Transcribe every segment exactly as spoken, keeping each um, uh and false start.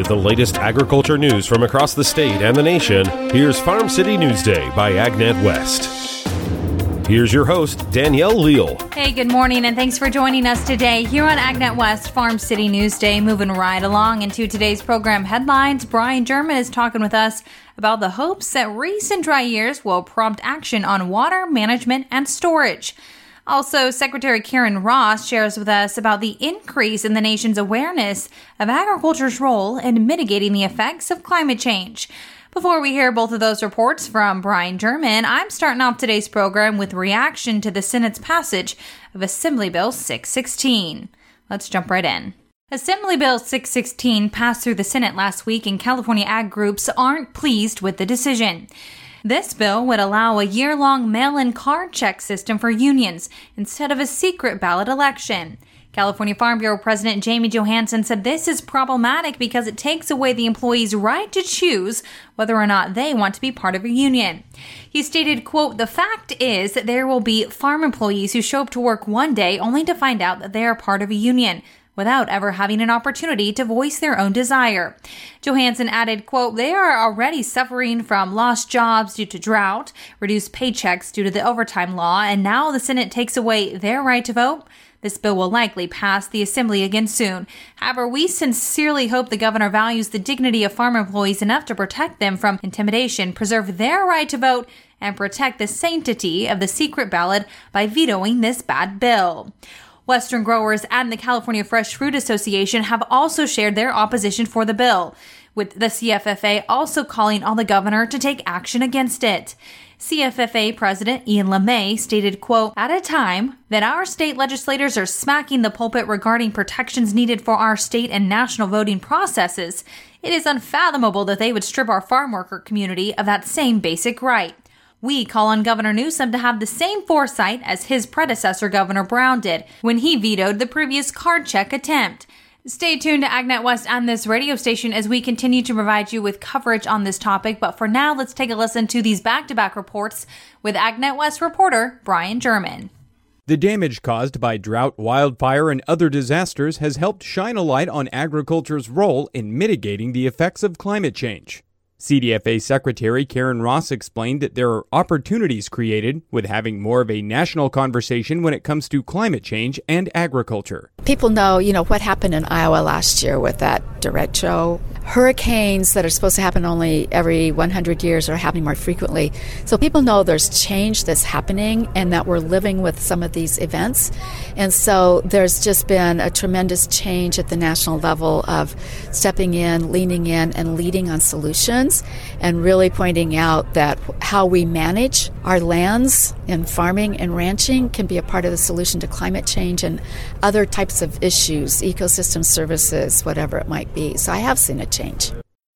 the latest agriculture news from across the state and the nation, here's Farm City Newsday by AgNet West. Here's your host, Danielle Leal. Hey, good morning, and thanks for joining us today here on AgNet West Farm City Newsday. Moving right along into today's program headlines, Brian German is talking with us about the hopes that recent dry years will prompt action on water management and storage. Also, Secretary Karen Ross shares with us about the increase in the nation's awareness of agriculture's role in mitigating the effects of climate change. Before we hear both of those reports from Brian German, I'm starting off today's program with reaction to the Senate's passage of Assembly Bill six sixteen. Let's jump right in. Assembly Bill six sixteen passed through the Senate last week, and California ag groups aren't pleased with the decision. This bill would allow a year-long mail-in card check system for unions instead of a secret ballot election. California Farm Bureau President Jamie Johansson said this is problematic because it takes away the employee's right to choose whether or not they want to be part of a union. He stated, quote, "The fact is that there will be farm employees who show up to work one day only to find out that they are part of a union, without ever having an opportunity to voice their own desire." Johansson added, quote, "They are already suffering from lost jobs due to drought, reduced paychecks due to the overtime law, and now the Senate takes away their right to vote. This bill will likely pass the Assembly again soon. However, we sincerely hope the governor values the dignity of farm employees enough to protect them from intimidation, preserve their right to vote, and protect the sanctity of the secret ballot by vetoing this bad bill." Western growers and the California Fresh Fruit Association have also shared their opposition for the bill, with the C F F A also calling on the governor to take action against it. C F F A President Ian LeMay stated, quote, "At a time that our state legislators are smacking the pulpit regarding protections needed for our state and national voting processes, it is unfathomable that they would strip our farm worker community of that same basic right. We call on Governor Newsom to have the same foresight as his predecessor, Governor Brown, did when he vetoed the previous card check attempt." Stay tuned to AgNet West and this radio station as we continue to provide you with coverage on this topic. But for now, let's take a listen to these back-to-back reports with AgNet West reporter Brian German. The damage caused by drought, wildfire, and other disasters has helped shine a light on agriculture's role in mitigating the effects of climate change. C D F A Secretary Karen Ross explained that there are opportunities created with having more of a national conversation when it comes to climate change and agriculture. People know, you know, what happened in Iowa last year with that derecho. Hurricanes that are supposed to happen only every one hundred years are happening more frequently. So people know there's change that's happening and that we're living with some of these events. And so there's just been a tremendous change at the national level of stepping in, leaning in, and leading on solutions, and really pointing out that how we manage our lands in farming and ranching can be a part of the solution to climate change and other types of issues, ecosystem services, whatever it might be. So I have seen a change.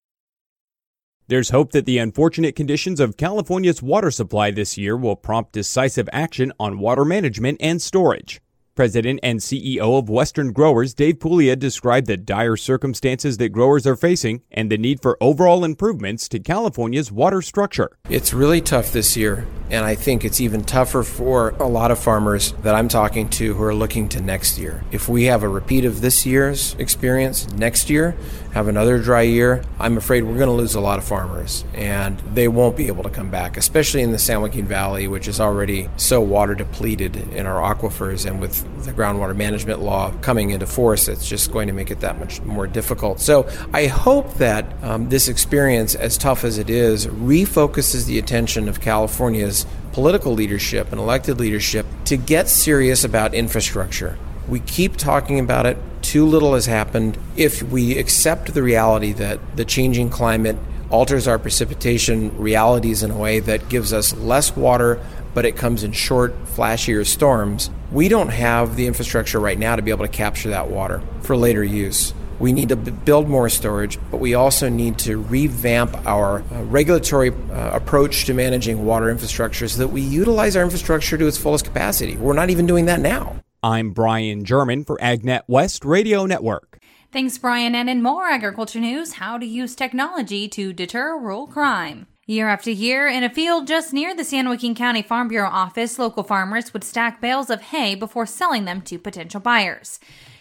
There's hope that the unfortunate conditions of California's water supply this year will prompt decisive action on water management and storage. President and C E O of Western Growers, Dave Puglia, described the dire circumstances that growers are facing and the need for overall improvements to California's water structure. It's really tough this year, and I think it's even tougher for a lot of farmers that I'm talking to who are looking to next year. If we have a repeat of this year's experience next year, have another dry year, I'm afraid we're going to lose a lot of farmers, and they won't be able to come back, especially in the San Joaquin Valley, which is already so water depleted in our aquifers, and with the groundwater management law coming into force, it's just going to make it that much more difficult. So I hope that um, this experience, as tough as it is, refocuses the attention of California's political leadership and elected leadership to get serious about infrastructure. We keep talking about it. Too little has happened. If we accept the reality that the changing climate alters our precipitation realities in a way that gives us less water, but it comes in short, flashier storms, we don't have the infrastructure right now to be able to capture that water for later use. We need to b- build more storage, but we also need to revamp our uh, regulatory uh, approach to managing water infrastructure so that we utilize our infrastructure to its fullest capacity. We're not even doing that now. I'm Brian German for AgNet West Radio Network. Thanks, Brian. And in more agriculture news, how to use technology to deter rural crime. Year after year, in a field just near the San Joaquin County Farm Bureau office, local farmers would stack bales of hay before selling them to potential buyers.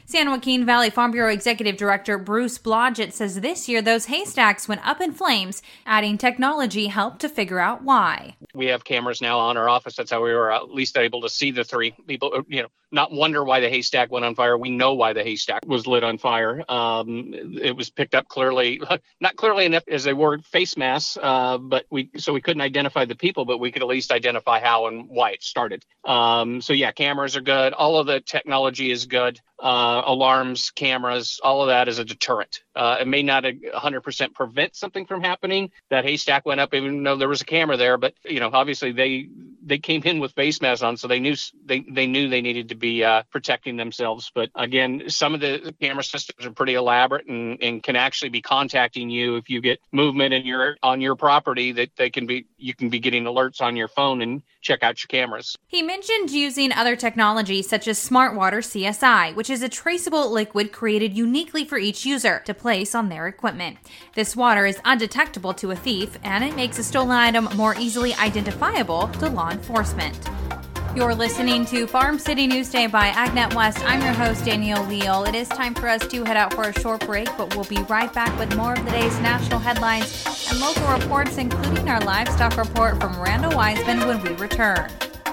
San Joaquin Valley Farm Bureau Executive Director Bruce Blodgett says this year those haystacks went up in flames, adding technology helped to figure out why. We have cameras now on our office. That's how we were at least able to see the three people, you know, not wonder why the haystack went on fire. We know why the haystack was lit on fire. Um, it was picked up clearly, not clearly enough as they wore face masks, uh, but we so we couldn't identify the people, but we could at least identify how and why it started. Um, so yeah, cameras are good. All of the technology is good. Uh, alarms, cameras, all of that is a deterrent. Uh, it may not one hundred percent prevent something from happening. That haystack went up even though there was a camera there, but you know, obviously they they came in with face masks on, so they knew they they knew they needed to be uh, protecting themselves. But again, some of the camera systems are pretty elaborate and, and can actually be contacting you if you get movement in your on your property. That they can be you can be getting alerts on your phone and check out your cameras. He mentioned using other technology such as Smart Water C S I, which is a traceable liquid created uniquely for each user to place on their equipment. This water is undetectable to a thief, and it makes a stolen item more easily identifiable to law enforcement. You're listening to Farm City Newsday by AgNet West. I'm your host, Danielle Leal. It is time for us to head out for a short break, but we'll be right back with more of the day's national headlines and local reports, including our livestock report from Randall Wiseman when we return.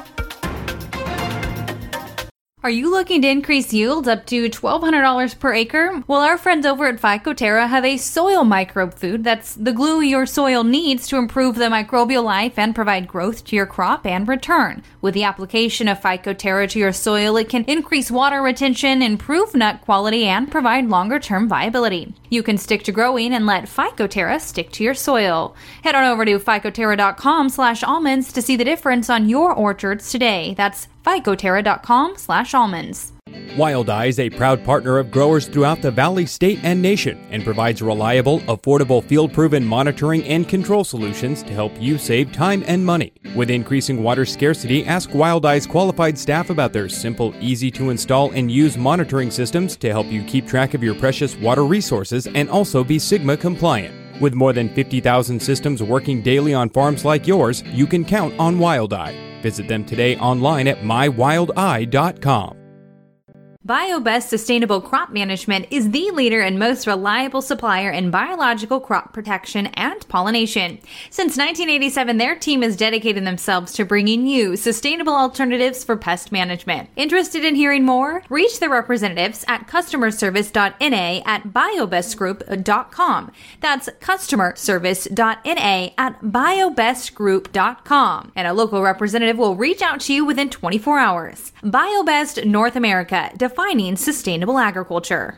Are you looking to increase yields up to twelve hundred dollars per acre? Well, our friends over at Phycoterra have a soil microbe food that's the glue your soil needs to improve the microbial life and provide growth to your crop and return. With the application of Phycoterra to your soil, it can increase water retention, improve nut quality, and provide longer-term viability. You can stick to growing and let Phycoterra stick to your soil. Head on over to phycoterra.com slash almonds to see the difference on your orchards today. That's phycoterra.com slash almonds. Wild Eye is a proud partner of growers throughout the Valley, state, and nation and provides reliable, affordable, field-proven monitoring and control solutions to help you save time and money. With increasing water scarcity, ask Wild Eye's qualified staff about their simple, easy-to-install and use monitoring systems to help you keep track of your precious water resources and also be SGMA compliant. With more than fifty thousand systems working daily on farms like yours, you can count on Wild Eye. Visit them today online at my wild eye dot com. BioBest Sustainable Crop Management is the leader and most reliable supplier in biological crop protection and pollination. Since nineteen eighty-seven, their team has dedicated themselves to bringing you sustainable alternatives for pest management. Interested in hearing more? Reach their representatives at customer service dot n a at biobest group dot com. That's customer service dot n a at biobest group dot com. And a local representative will reach out to you within twenty-four hours. BioBest North America, defining sustainable agriculture.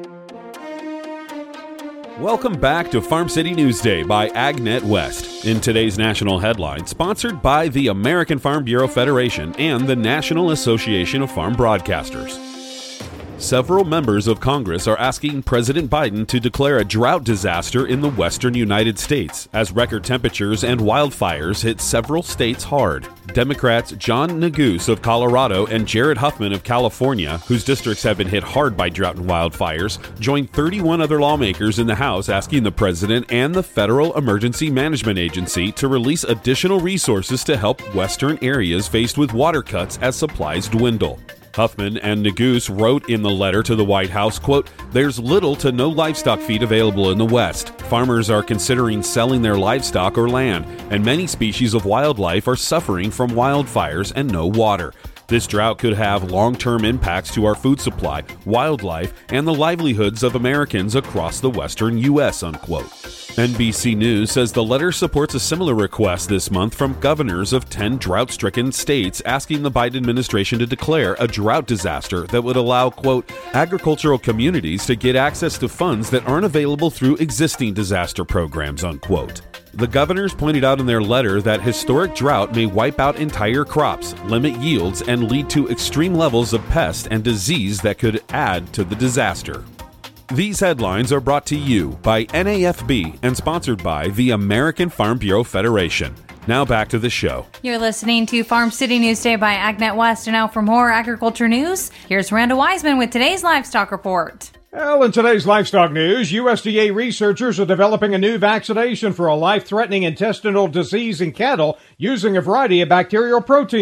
Welcome back to Farm City Newsday by AgNet West. In today's national headline, sponsored by the American Farm Bureau Federation and the National Association of Farm Broadcasters. Several members of Congress are asking President Biden to declare a drought disaster in the western United States as record temperatures and wildfires hit several states hard. Democrats John Neguse of Colorado and Jared Huffman of California, whose districts have been hit hard by drought and wildfires, joined thirty-one other lawmakers in the House asking the president and the Federal Emergency Management Agency to release additional resources to help western areas faced with water cuts as supplies dwindle. Huffman and Neguse wrote in the letter to the White House, quote, "There's little to no livestock feed available in the West. Farmers are considering selling their livestock or land, and many species of wildlife are suffering from wildfires and no water. This drought could have long-term impacts to our food supply, wildlife, and the livelihoods of Americans across the western U S" unquote. N B C News says the letter supports a similar request this month from governors of ten drought-stricken states asking the Biden administration to declare a drought disaster that would allow, quote, agricultural communities to get access to funds that aren't available through existing disaster programs, unquote. The governors pointed out in their letter that historic drought may wipe out entire crops, limit yields, and lead to extreme levels of pest and disease that could add to the disaster. These headlines are brought to you by N A F B and sponsored by the American Farm Bureau Federation. Now back to the show. You're listening to Farm City Newsday by AgNet West, and now for more agriculture news, here's Randall Wiseman with today's livestock report. Well, in today's livestock news, U S D A researchers are developing a new vaccination for a life-threatening intestinal disease in cattle using a variety of bacterial proteins.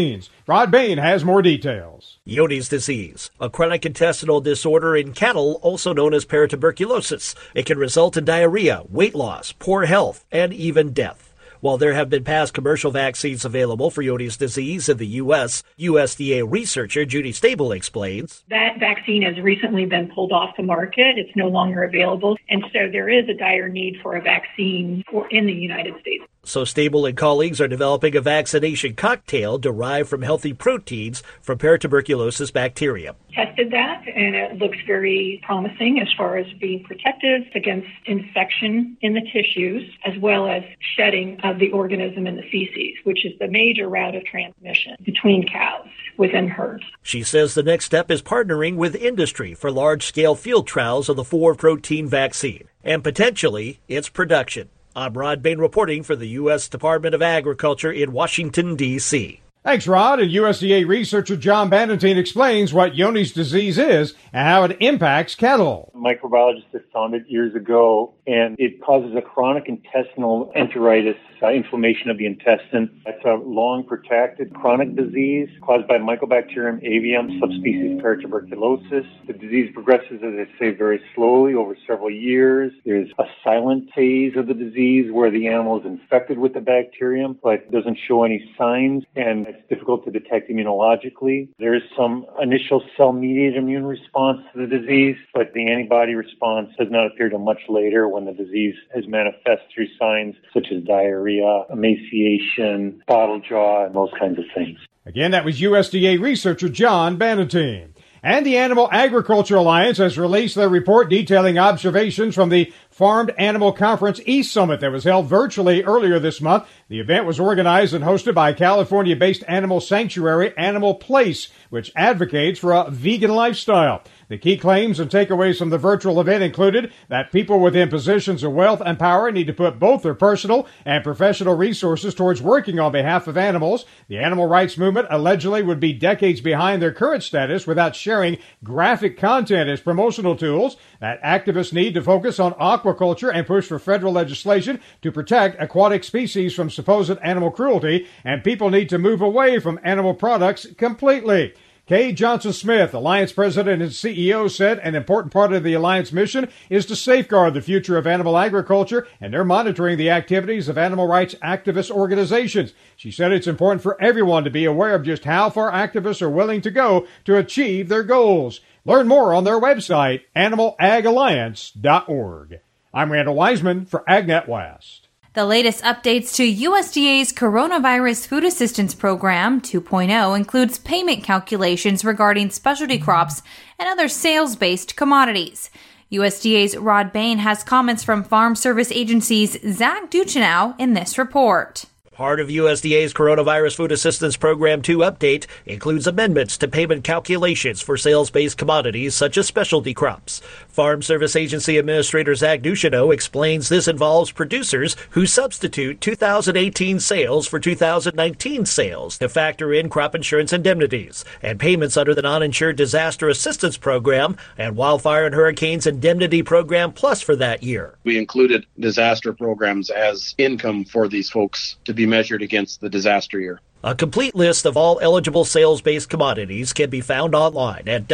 Rod Bain has more details. Johne's disease, a chronic intestinal disorder in cattle, also known as paratuberculosis. It can result in diarrhea, weight loss, poor health, and even death. While there have been past commercial vaccines available for Johne's disease in the U S, U S D A researcher Judy Stable explains. That vaccine has recently been pulled off the market. It's no longer available. And so there is a dire need for a vaccine for, in the United States. So Stable and colleagues are developing a vaccination cocktail derived from healthy proteins from paratuberculosis bacteria. Tested that, and it looks very promising as far as being protective against infection in the tissues, as well as shedding of the organism in the feces, which is the major route of transmission between cows within herds. She says the next step is partnering with industry for large-scale field trials of the four-protein vaccine, and potentially its production. I'm Rod Bain reporting for the U S Department of Agriculture in Washington, D C Thanks, Rod. And U S D A researcher John Bannatyne explains what Johne's disease is and how it impacts cattle. Microbiologists have found it years ago, and it causes a chronic intestinal enteritis, uh, inflammation of the intestine. It's a long, protracted chronic disease caused by Mycobacterium avium, subspecies paratuberculosis. The disease progresses, as I say, very slowly over several years. There's a silent phase of the disease where the animal is infected with the bacterium, but doesn't show any signs, and it's difficult to detect immunologically. There is some initial cell-mediated immune response to the disease, but the antibody response does not appear till much later when the disease has manifest through signs such as diarrhea, emaciation, bottle jaw, and those kinds of things. Again, that was U S D A researcher John Bannatyne. And the Animal Agriculture Alliance has released their report detailing observations from the Farmed Animal Conference East Summit that was held virtually earlier this month. The event was organized and hosted by California-based animal sanctuary Animal Place, which advocates for a vegan lifestyle. The key claims and takeaways from the virtual event included that people within positions of wealth and power need to put both their personal and professional resources towards working on behalf of animals. The animal rights movement allegedly would be decades behind their current status without sharing graphic content as promotional tools. That activists need to focus on aquaculture and push for federal legislation to protect aquatic species from supposed animal cruelty, and people need to move away from animal products completely. Kay Johnson-Smith, Alliance President and C E O, said an important part of the Alliance mission is to safeguard the future of animal agriculture, and they're monitoring the activities of animal rights activist organizations. She said it's important for everyone to be aware of just how far activists are willing to go to achieve their goals. Learn more on their website, animal ag alliance dot org. I'm Randall Wiseman for AgNet West. The latest updates to U S D A's Coronavirus Food Assistance Program two point oh includes payment calculations regarding specialty crops and other sales-based commodities. U S D A's Rod Bain has comments from Farm Service Agency's Zach Duchenow in this report. Part of U S D A's Coronavirus Food Assistance Program two update includes amendments to payment calculations for sales-based commodities such as specialty crops. Farm Service Agency Administrator Zach Duchenow explains this involves producers who substitute two thousand eighteen sales for two thousand nineteen sales to factor in crop insurance indemnities and payments under the Non-Insured Disaster Assistance Program and Wildfire and Hurricanes Indemnity Program Plus for that year. We included disaster programs as income for these folks to be measured against the disaster year. A complete list of all eligible sales-based commodities can be found online at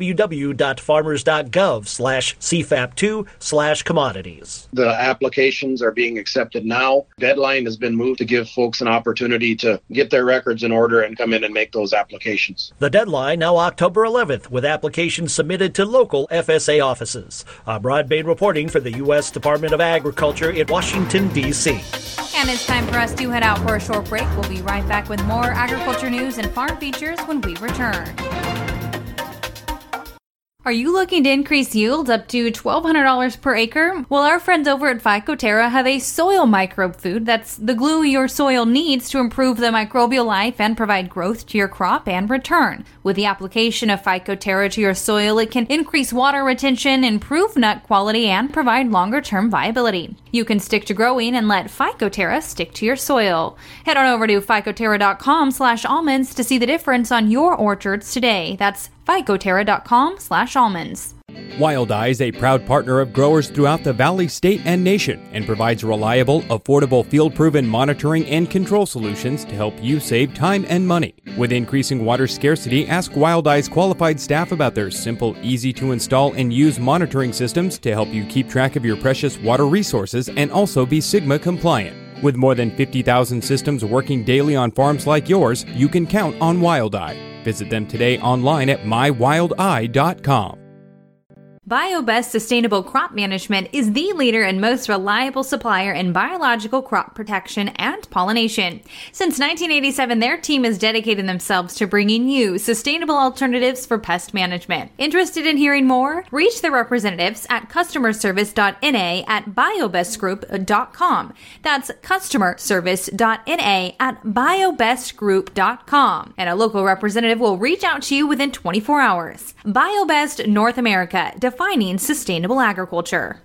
www.farmers.gov slash CFAP2 slash commodities. The applications are being accepted now. Deadline has been moved to give folks an opportunity to get their records in order and come in and make those applications. The deadline now October eleventh, with applications submitted to local F S A offices. I'm Rod Bain reporting for the U S Department of Agriculture in Washington, D C And it's time for us to head out for a short break. We'll be right back with more agriculture news and farm features when we return. Are you looking to increase yields up to twelve hundred dollars per acre? Well, our friends over at Phycoterra have a soil microbe food that's the glue your soil needs to improve the microbial life and provide growth to your crop and return. With the application of Phycoterra to your soil, it can increase water retention, improve nut quality, and provide longer-term viability. You can stick to growing and let Phycoterra stick to your soil. Head on over to phycoterra.com slash almonds to see the difference on your orchards today. That's phycoterra.com slash almonds. Wild Eye is a proud partner of growers throughout the Valley, state, and nation and provides reliable, affordable, field-proven monitoring and control solutions to help you save time and money. With increasing water scarcity, ask Wild Eye's qualified staff about their simple, easy-to-install and use monitoring systems to help you keep track of your precious water resources and also be SGMA compliant. With more than fifty thousand systems working daily on farms like yours, you can count on Wild Eye. Visit them today online at my wild eye dot com. BioBest Sustainable Crop Management is the leader and most reliable supplier in biological crop protection and pollination. Since nineteen eighty-seven, their team has dedicated themselves to bringing you sustainable alternatives for pest management. Interested in hearing more? Reach their representatives at customer service dot n a at biobest group dot com. That's customer service dot n a at biobest group dot com. And a local representative will reach out to you within twenty-four hours. BioBest North America, defining sustainable agriculture.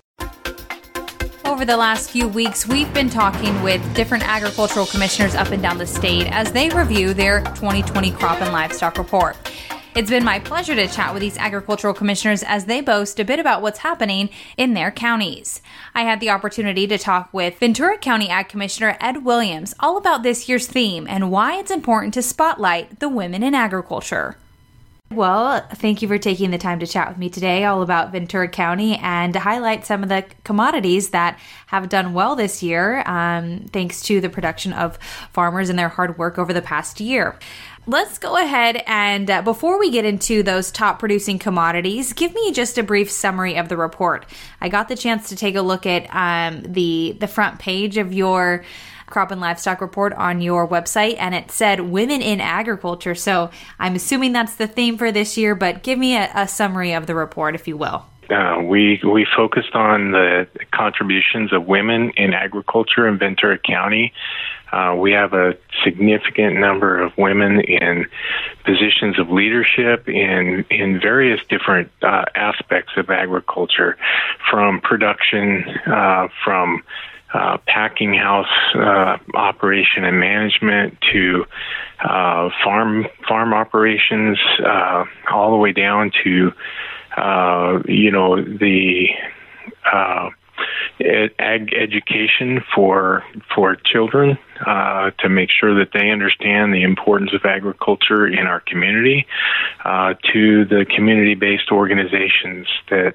Over the last few weeks, we've been talking with different agricultural commissioners up and down the state as they review their twenty twenty crop and livestock report. It's been my pleasure to chat with these agricultural commissioners as they boast a bit about what's happening in their counties. I had the opportunity to talk with Ventura County Ag Commissioner Ed Williams all about this year's theme and why it's important to spotlight the women in agriculture. Well, thank you for taking the time to chat with me today all about Ventura County and to highlight some of the commodities that have done well this year, um, thanks to the production of farmers and their hard work over the past year. Let's go ahead and uh, before we get into those top producing commodities, give me just a brief summary of the report. I got the chance to take a look at um, the the front page of your crop and livestock report on your website, and it said women in agriculture. So I'm assuming that's the theme for this year, but give me a, a summary of the report, if you will. Uh, we we focused on the contributions of women in agriculture in Ventura County. Uh, we have a significant number of women in positions of leadership in in various different uh, aspects of agriculture, from production, uh, from Uh, packing house uh, operation and management to uh, farm farm operations, uh, all the way down to uh, you know the uh, ag education for for children uh, to make sure that they understand the importance of agriculture in our community, uh, to the community-based organizations that.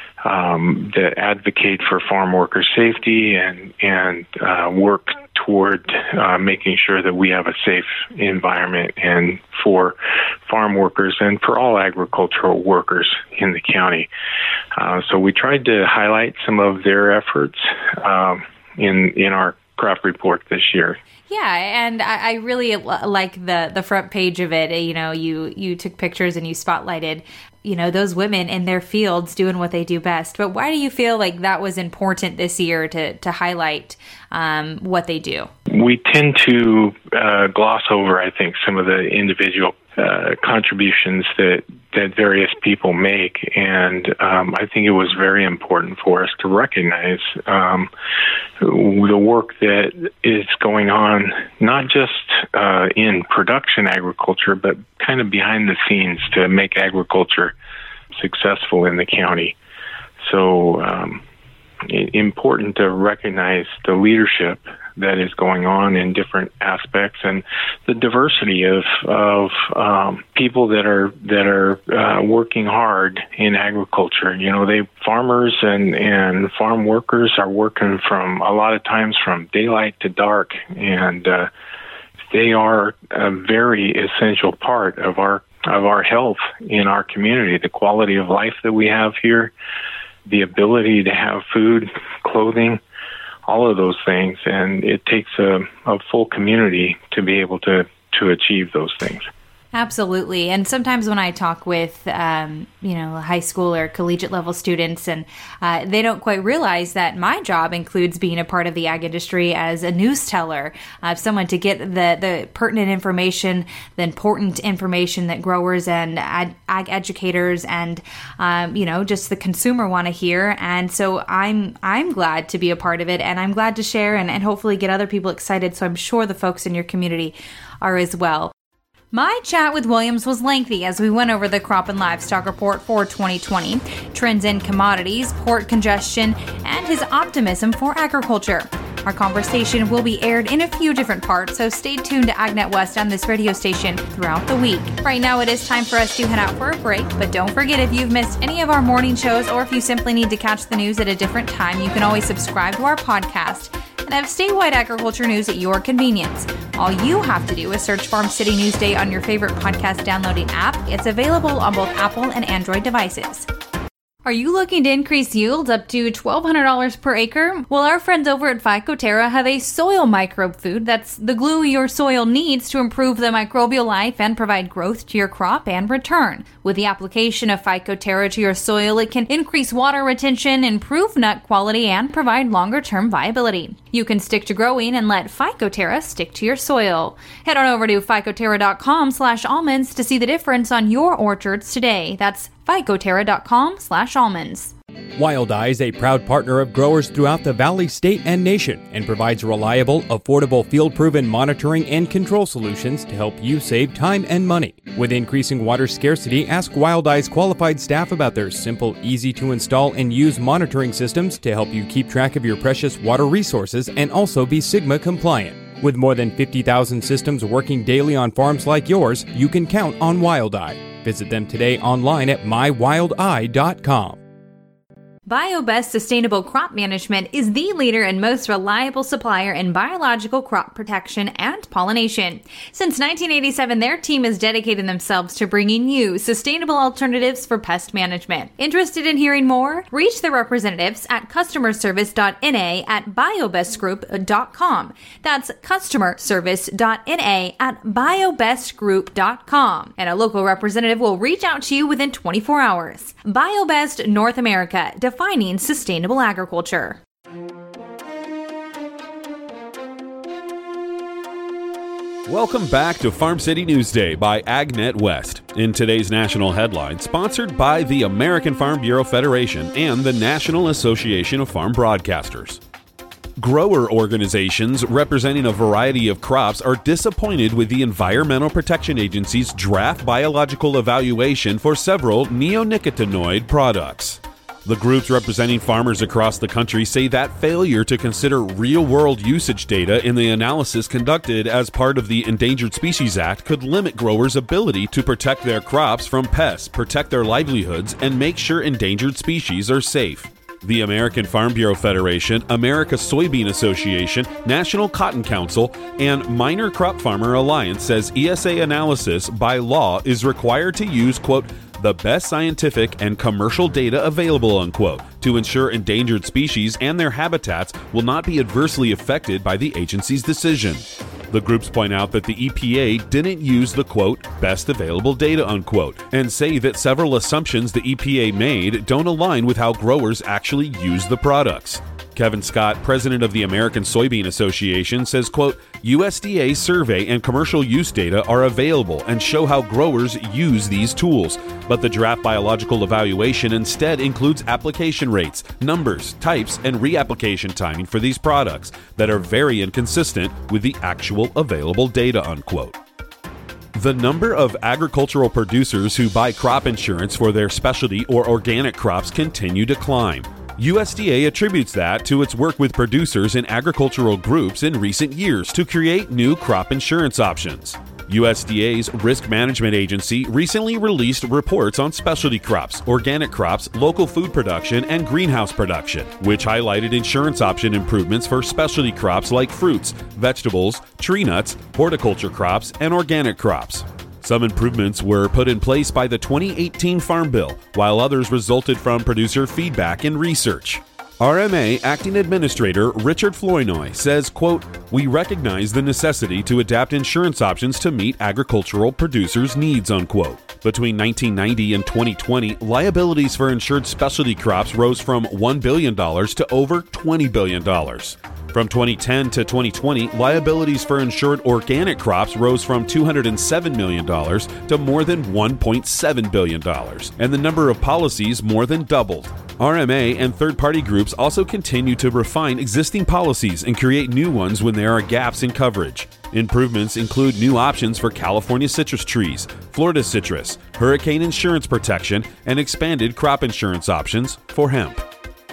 Um, that advocate for farm worker safety and and uh, work toward uh, making sure that we have a safe environment and for farm workers and for all agricultural workers in the county. Uh, so we tried to highlight some of their efforts um, in in our crop report this year. Yeah, and I, I really like the the front page of it. You know, you you took pictures and you spotlighted, you know, those women in their fields doing what they do best. But why do you feel like that was important this year to to highlight um, what they do? We tend to uh, gloss over, I think, some of the individual uh, contributions that that various people make, and um, I think it was very important for us to recognize um, the work that is going on, not just uh, in production agriculture, but kind of behind the scenes to make agriculture successful in the county. So um, it, important to recognize the leadership that is going on in different aspects and the diversity of of um, people that are that are uh, working hard in agriculture. You know, they farmers and and farm workers are working from a lot of times from daylight to dark, and uh, they are a very essential part of our of our health in our community. The quality of life that we have here, the ability to have food, clothing, all of those things, and it takes a, a full community to be able to, to achieve those things. Absolutely. And sometimes when I talk with, um, you know, high school or collegiate level students, and uh, they don't quite realize that my job includes being a part of the ag industry as a news teller, uh, someone to get the, the pertinent information, the important information that growers and ag, ag educators and, um, you know, just the consumer want to hear. And so I'm I'm glad to be a part of it, and I'm glad to share and, and hopefully get other people excited. So I'm sure the folks in your community are as well. My chat with Williams was lengthy as we went over the crop and livestock report for twenty twenty, trends in commodities, port congestion, and his optimism for agriculture. Our conversation will be aired in a few different parts, so stay tuned to AgNet West on this radio station throughout the week. Right now, it is time for us to head out for a break, but don't forget, if you've missed any of our morning shows or if you simply need to catch the news at a different time, you can always subscribe to our podcast and have statewide agriculture news at your convenience. All you have to do is search Farm City Newsday on your favorite podcast downloading app. It's available on both Apple and Android devices. Are you looking to increase yields up to twelve hundred dollars per acre? Well, our friends over at Phycoterra have a soil microbe food that's the glue your soil needs to improve the microbial life and provide growth to your crop and return. With the application of Phycoterra to your soil, it can increase water retention, improve nut quality, and provide longer-term viability. You can stick to growing and let Phycoterra stick to your soil. Head on over to phycoterra.com slash almonds to see the difference on your orchards today. That's phycoterra.com slash almonds. Wild Eye is a proud partner of growers throughout the Valley, state, and nation and provides reliable, affordable, field-proven monitoring and control solutions to help you save time and money. With increasing water scarcity, ask Wild Eye's qualified staff about their simple, easy-to-install and use monitoring systems to help you keep track of your precious water resources and also be SGMA compliant. With more than fifty thousand systems working daily on farms like yours, you can count on Wild Eye. Visit them today online at my wild eye dot com. BioBest Sustainable Crop Management is the leader and most reliable supplier in biological crop protection and pollination. Since nineteen eighty-seven, their team has dedicated themselves to bringing you sustainable alternatives for pest management. Interested in hearing more? Reach their representatives at customer service dot n a at biobest group dot com. That's customer service dot n a at biobest group dot com. And a local representative will reach out to you within twenty-four hours. BioBest North America, defining sustainable agriculture. Welcome back to Farm City Newsday by AgNet West. In today's national headline, sponsored by the American Farm Bureau Federation and the National Association of Farm Broadcasters. Grower organizations representing a variety of crops are disappointed with the Environmental Protection Agency's draft biological evaluation for several neonicotinoid products. The groups representing farmers across the country say that failure to consider real-world usage data in the analysis conducted as part of the Endangered Species Act could limit growers' ability to protect their crops from pests, protect their livelihoods, and make sure endangered species are safe. The American Farm Bureau Federation, America Soybean Association, National Cotton Council, and Minor Crop Farmer Alliance says E S A analysis by law is required to use, quote, the best scientific and commercial data available, unquote, to ensure endangered species and their habitats will not be adversely affected by the agency's decision. The groups point out that the E P A didn't use the, quote, best available data, unquote, and say that several assumptions the E P A made don't align with how growers actually use the products. Kevin Scott, president of the American Soybean Association, says, quote, U S D A survey and commercial use data are available and show how growers use these tools, but the draft biological evaluation instead includes application rates, numbers, types, and reapplication timing for these products that are very inconsistent with the actual available data, unquote. The number of agricultural producers who buy crop insurance for their specialty or organic crops continue to climb. U S D A attributes that to its work with producers and agricultural groups in recent years to create new crop insurance options. U S D A's Risk Management Agency recently released reports on specialty crops, organic crops, local food production, and greenhouse production, which highlighted insurance option improvements for specialty crops like fruits, vegetables, tree nuts, horticulture crops, and organic crops. Some improvements were put in place by the twenty eighteen Farm Bill, while others resulted from producer feedback and research. R M A Acting Administrator Richard Flournoy says, quote, we recognize the necessity to adapt insurance options to meet agricultural producers' needs, unquote. Between nineteen ninety and twenty twenty, liabilities for insured specialty crops rose from one billion dollars to over twenty billion dollars. From twenty ten to twenty twenty, liabilities for insured organic crops rose from two hundred seven million dollars to more than one point seven billion dollars, and the number of policies more than doubled. R M A and third-party groups also continue to refine existing policies and create new ones when there are gaps in coverage. Improvements include new options for California citrus trees, Florida citrus, hurricane insurance protection, and expanded crop insurance options for hemp.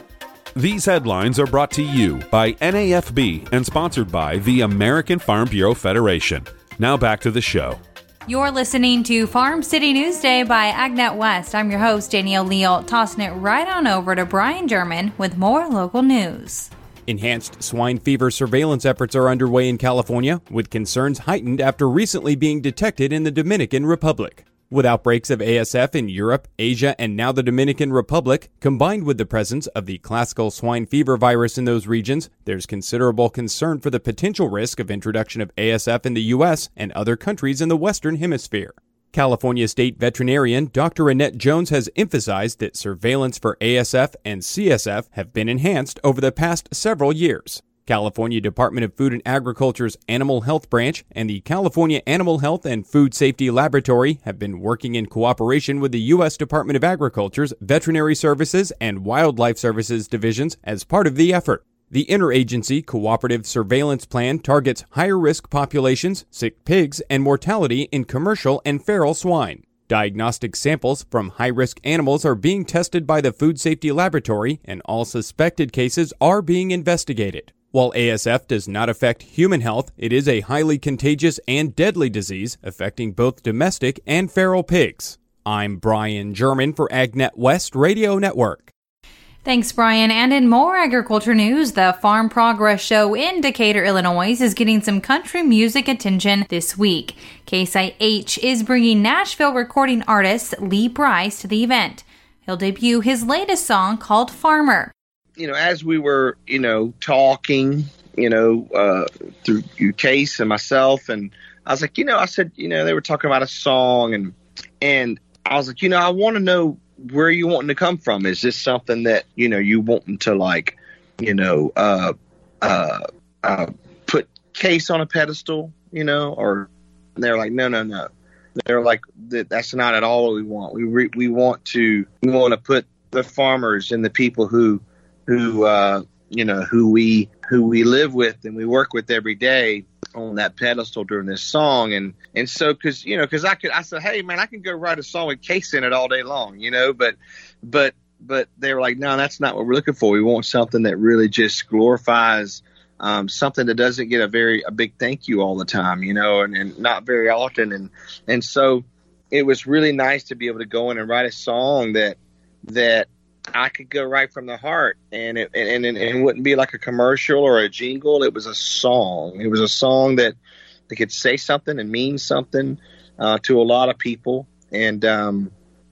These headlines are brought to you by N A F B and sponsored by the American Farm Bureau Federation. Now back to the show. You're listening to Farm City Newsday by AgNet West. I'm your host, Danielle Leal, tossing it right on over to Brian German with more local news. Enhanced swine fever surveillance efforts are underway in California, with concerns heightened after recently being detected in the Dominican Republic. With outbreaks of A S F in Europe, Asia, and now the Dominican Republic, combined with the presence of the classical swine fever virus in those regions, there's considerable concern for the potential risk of introduction of A S F in the U S and other countries in the Western Hemisphere. California State Veterinarian Doctor Annette Jones has emphasized that surveillance for A S F and C S F have been enhanced over the past several years. California Department of Food and Agriculture's Animal Health Branch and the California Animal Health and Food Safety Laboratory have been working in cooperation with the U S Department of Agriculture's Veterinary Services and Wildlife Services divisions as part of the effort. The Interagency Cooperative Surveillance Plan targets higher-risk populations, sick pigs, and mortality in commercial and feral swine. Diagnostic samples from high-risk animals are being tested by the Food Safety Laboratory, and all suspected cases are being investigated. While A S F does not affect human health, it is a highly contagious and deadly disease affecting both domestic and feral pigs. I'm Brian German for AgNet West Radio Network. Thanks, Brian. And in more agriculture news, the Farm Progress Show in Decatur, Illinois is getting some country music attention this week. Case I H is bringing Nashville recording artist Lee Brice to the event. He'll debut his latest song called Farmer. You know, as we were, you know, talking, you know, uh, through you, Case and myself, and I was like, you know, I said, you know, they were talking about a song, and and I was like, you know, I want to know where you wanting to come from. Is this something that, you know, you wanting to, like, you know, uh, uh, uh, put Case on a pedestal, you know, or they're like, no, no, no. They're like, that's not at all what we want. We re- we want to we want to put the farmers and the people who who uh, you know who we who we live with and we work with every day on that pedestal during this song. And and so because you know because I could I said, hey man, I can go write a song with Case in it all day long, you know, but but but they were like, no, that's not what we're looking for. We want something that really just glorifies um, something that doesn't get a very a big thank you all the time, you know, and, and not very often. And and so it was really nice to be able to go in and write a song that that I could go right from the heart, and it and, and, and it wouldn't be like a commercial or a jingle. It was a song. It was a song that, that could say something and mean something uh, to a lot of people, and um,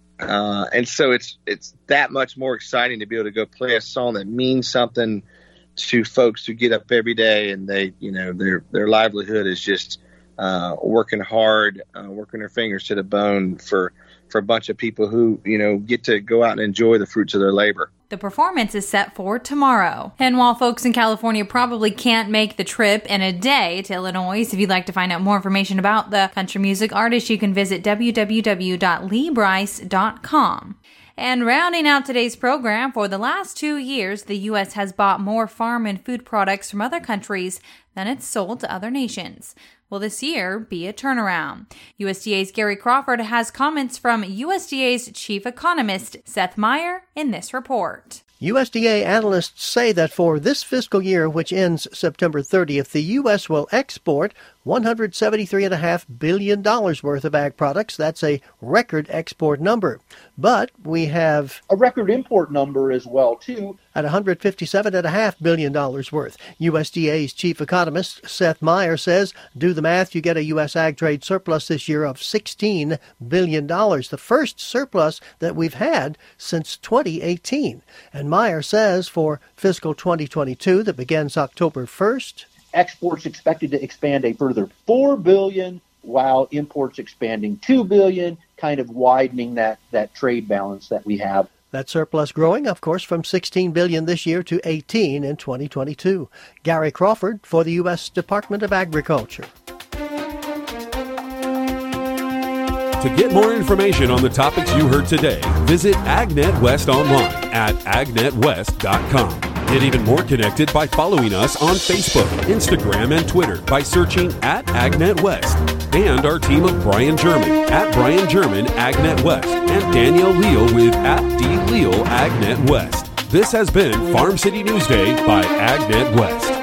uh, and so it's it's that much more exciting to be able to go play a song that means something to folks who get up every day and they, you know, their their livelihood is just uh, working hard, uh, working their fingers to the bone for. for a bunch of people who, you know, get to go out and enjoy the fruits of their labor. The performance is set for tomorrow. And while folks in California probably can't make the trip in a day to Illinois, if you'd like to find out more information about the country music artist, you can visit w w w dot lee brice dot com. And rounding out today's program, for the last two years, the U S has bought more farm and food products from other countries than it's sold to other nations. Will this year be a turnaround? U S D A's Gary Crawford has comments from U S D A's chief economist, Seth Meyer, in this report. U S D A analysts say that for this fiscal year, which ends September thirtieth, the U S will export one hundred seventy-three point five billion dollars worth of ag products. That's a record export number. But we have a record import number as well, too, at one hundred fifty-seven point five billion dollars worth. U S D A's chief economist, Seth Meyer, says, do the math, you get a U S ag trade surplus this year of sixteen billion dollars, the first surplus that we've had since twenty eighteen. And Meyer says for fiscal twenty twenty-two that begins October first, exports expected to expand a further four billion dollars, while imports expanding two billion dollars, kind of widening that, that trade balance that we have. That surplus growing, of course, from sixteen billion dollars this year to eighteen in twenty twenty-two. Gary Crawford for the U S Department of Agriculture. To get more information on the topics you heard today, visit AgNet West online at agnet west dot com. Get even more connected by following us on Facebook, Instagram, and Twitter by searching at AgNetWest. And our team of Brian German at Brian German AgNetWest and Danielle Leal with at D Leal AgNetWest. This has been Farm City Newsday by AgNetWest.